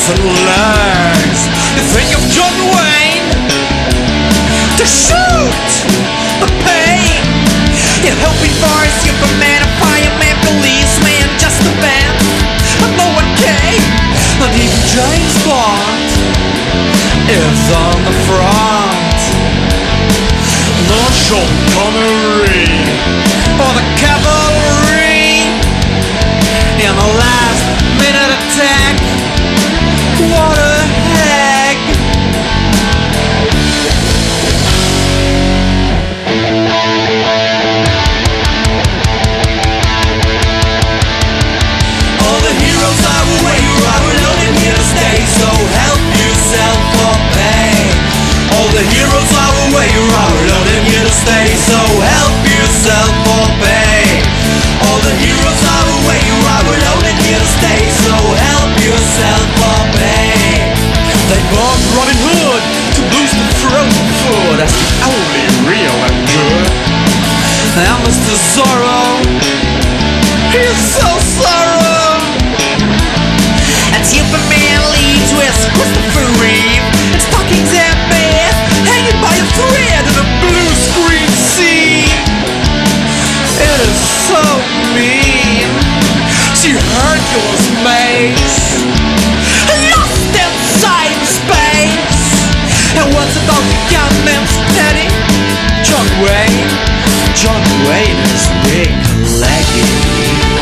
and legs. You think of John Wayne to shoot the pain. You're hoping for a Superman, a fireman, policeman, just a band, but no one came. Not even James Bond is on the front. Not Sean Connery or the cavalry in the last minute attack. What a heck. All the heroes are away, are alone and here to stay, so help yourself or pay. All the heroes are away, are alone and here to stay, so help yourself or pay. All the heroes are away, are alone and here to stay, so help yourself or pay. They bought Robin Hood to boost the frozen food, that's the only real and good. And Mr. Zorro, he's so sorrow. And Superman leads with Christopher Reeve. It's fucking damn bad, hanging by a thread in a blue screen scene. It is so mean. She Hercules mates lost inside space. And what's about the gunman's petty? John Wayne is big-legged.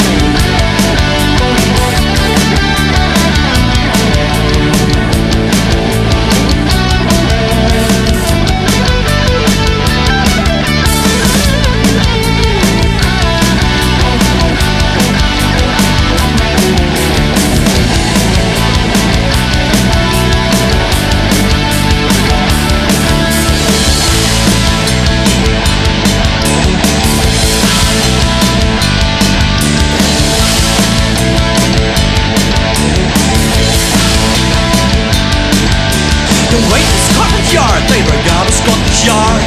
They regard a Scottish yard,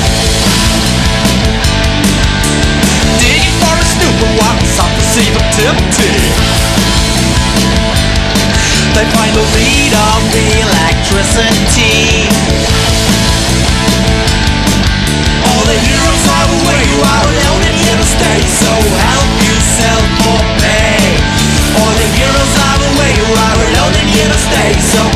digging for a snooper while some perceive activity. They find the lead of the electricity. All the heroes are away, you are alone and here to stay, so help yourself or pay. All the heroes are away, you are alone and here to stay, so